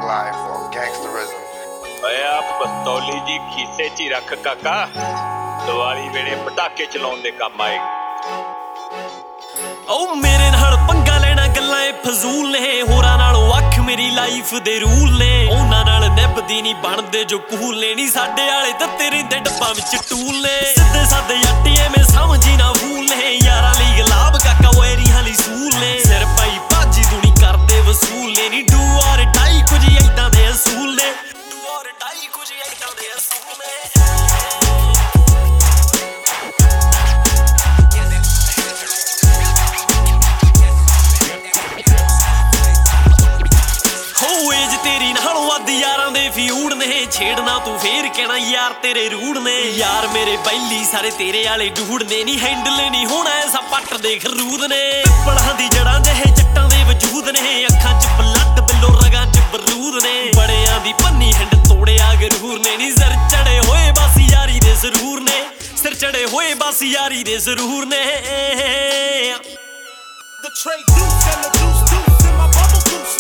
life or gangsterism. आप पिस्तौली जी खीसे च ही रख काका, दिवाली वेले पटाके चलाउण दे काम आएगी। ओ मेरे नाल पंगा लेना गल्लां ए फजूल ने, होरां नालों अख मेरी लाइफ दे रूल ने। उन्हां नाल निभदी नहीं बनदे जो कूल ने, नी साडे वाले तत्ते रहिंदे डब्बां विच टूल ने। सिद्धे सादे जट्टिए में समझी ना फूल ने, यारां लई गुलाब काका वैरियां लई सूल ने। सिर पाई भाजी दूनी करदे वसूल ने, नी डू और डाई कुछ ऐदां दे असूल ने, डू और डाई कुछ ऐदां दे असूल ने। यारां दे फ्यूड ने, छेड़ना तू फेर कहना यार तेरे रूड ने। यार मेरे बैली सारे तेरे आले डूड ने, नी हैंडल नहीं होना ऐसा पट दे खरूद ने। पिपलां दी जड़ां जहे जट्टां दे वजूद ने, अखां च ब्लड बिलो रगां च बरूद ने। बड़ियां दी भन्नी हिंड तोड़िया गरूर ने, नी सिर चढ़े होए बस यारी दे जरूर ने, सिर चढ़े होए बस यारी दे जरूर ने। The trade deuce and the deuce deuce in my bubble goose.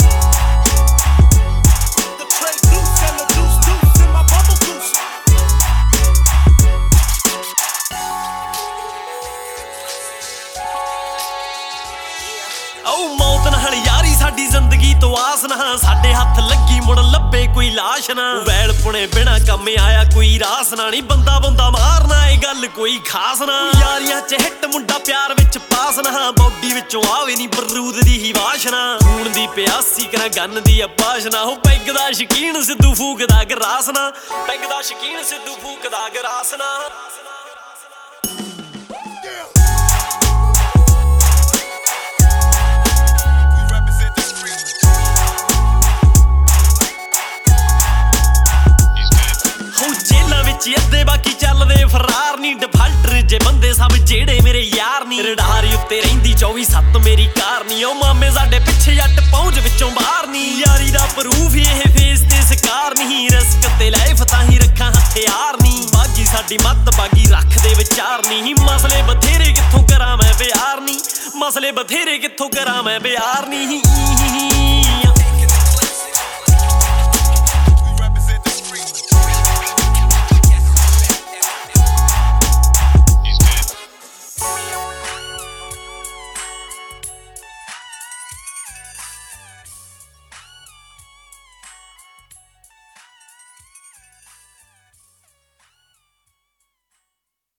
मौत नाल यारी साडी जिंदगी तो आस ना, साडे हथ लगी मुड़ लब्बे कोई लाश ना। वैल पुणे बिना कम आया कोई रास ना, नी बंदा बंदा मारना ए गल कोई खास ना। यारियां च हिट मुंडा प्यार विच पास ना, बॉडी विचों आवे नी बरूद दी ही वाशना। खून दी प्यासी करा गन दी अपाशना, हो पैग दा शकीन सिद्धू फूकदा गरास ना, पैग दा शकीन सिद्धू फूकदा गरास ना। अद्धे बाकी चलदे फरार नी, डिफाल्टर जे बंदे सब जेड़े मेरे यार नी। रडार उत्ते रहिंदी 24/7 मेरी कार नी, ओ मामे साडे पिछे जट पहुंच विचों बाहर नी। यारी दा प्रूफ एह फेस ते सकार नहीं, रिस्क ते लाइफ ताहीं रखां हथियार नी। बागी साडी मत बागी रखदे विचार नी, मसले बथेरे कित्थों करां मैं प्यार नी, मसले बथेरे कित्थों करां मैं प्यार नी।